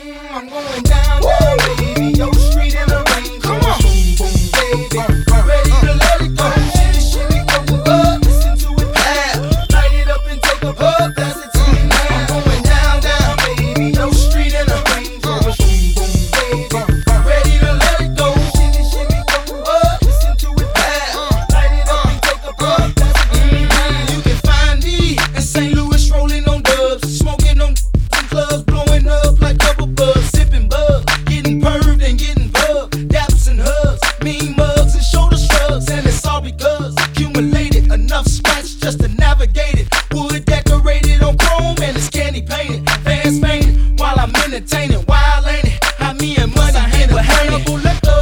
I'm going down, down, baby. Your street in the rain. Come on, boom, boom, baby. Ready to let it go. Shimmy, shimmy, go up. Listen to it loud. Light it up and take a puff. Pass it to me now. I'm going down, down, baby. Your street in the rain. Boom, boom, baby. Ready to let it go. Shimmy, shimmy, go up. Listen to it loud. Light it up and take a puff. Pass it to me now. You can find me in St. Louis rolling on dubs, smoking on clubs, blowing up like double buzz, sipping bug, getting perved and getting bugged, daps and hugs, mean mugs and shoulder shrugs, and it's all because accumulated enough scratch just to navigate it. Wood decorated on chrome and it's candy painted, fans fainted while I'm entertaining. Wild ain't it? How me and money hang with Hannibal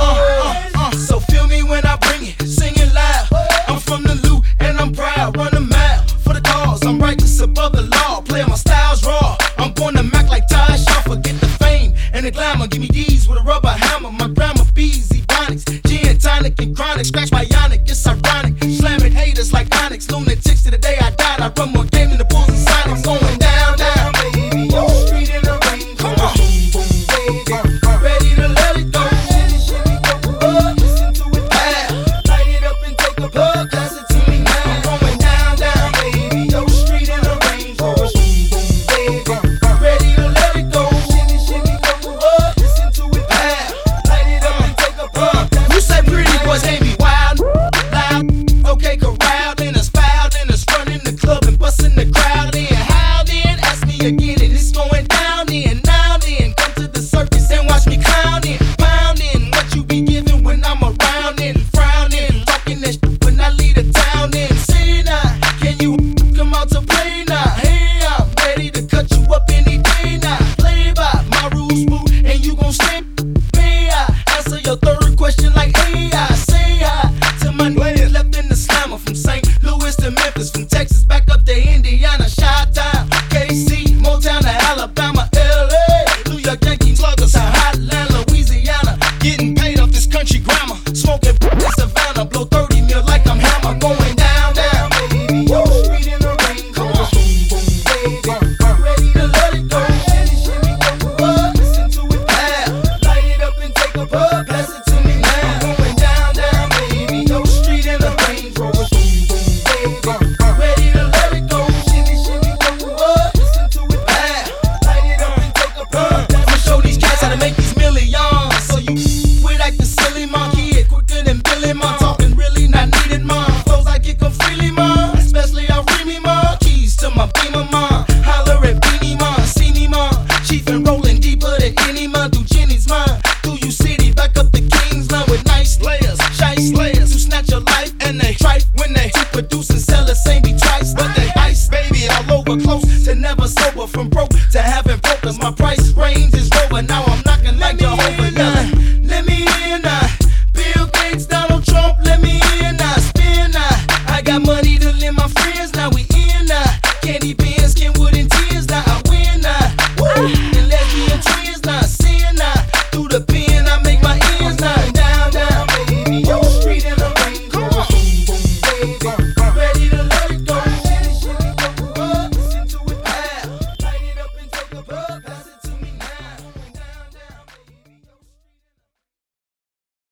Lecter. So feel me when I bring it, singing loud. I'm from the loot and I'm proud, run a mile for the cause. I'm righteous above the law, playing my styles raw. I'm born to Mac like Taj, y'all forget the fame and the glamour. Give me D's with a rubber hammer. My grandma B's, Ebonics, gin, tonic, and chronic. Scratch bionic, it's ironic. Slamming haters like Onyx. Lunatics to the day I died. I run more game than the Bulls and Sonics. I'm going down, down, baby. Your street in the rain. Come on, boom, boom, baby. Ready to let it go. Shimmy, shimmy, go up. Listen to it loud. Light it up and take a puff. Pass it to me now. I'm going down, down, baby. Your street in the rain. Boom, boom, baby. Ready to let it go. Shimmy, shimmy, go up. Listen to it loud. Light it up and take a puff. You say pretty boys ain't be wild, loud. Okay, corralled in us, fouled in us, running the club and busting the crowd in. How then? Ask me again, and it's going down in. Now then, come to the circus and watch me clowning, pounding what you be giving when I'm around and frowning, talking that shit when I leave the town. And say now, can you come out to play now? Hey, I'm ready to cut you up any day now. Play by my rules, boo, and you gon' stay. May I answer your third question like AI? Say hi to my niggas left in the slammer, from St. Louis to Memphis, from Texas back up to Indiana, Chi-Town, KC, Motown to Alabama, LA, New York Yankees, sluggers to Hotland, Louisiana. Getting paid off this country grammar, smoking in Savannah, blow 30 mil like I'm Hammer. Going down, down, baby. Your street in the rain. Come on, boom, boom, baby. Ready to let it go. Shimmy, shimmy, go up. Listen to it loud. Light it up and take a puff. Pass it to me now. I'm going down, down, baby. Your street in the rain. Boom, boom, baby. Ready to let it go. Shimmy, shimmy, go up. Listen to it loud. Light it up and take a puff. I'ma show these cats how to make these millions. So you quit acting silly, mom. Kid quicker than Billy, mom. Talking really not needed, mom. Flows I get them freely, mom. Especially off Remy, mom. Keys to my Beamer, mom. Holler at Beanie, mom. See me, mom. Chief and rolling deeper than any, mom. Through Jenny's mind. Through you city, back up the Kingsland with nice layers. Shy slayers who snatch your life and they tripe when they produce and sell the same be twice. But they ice, baby, all over close to never sober, from broke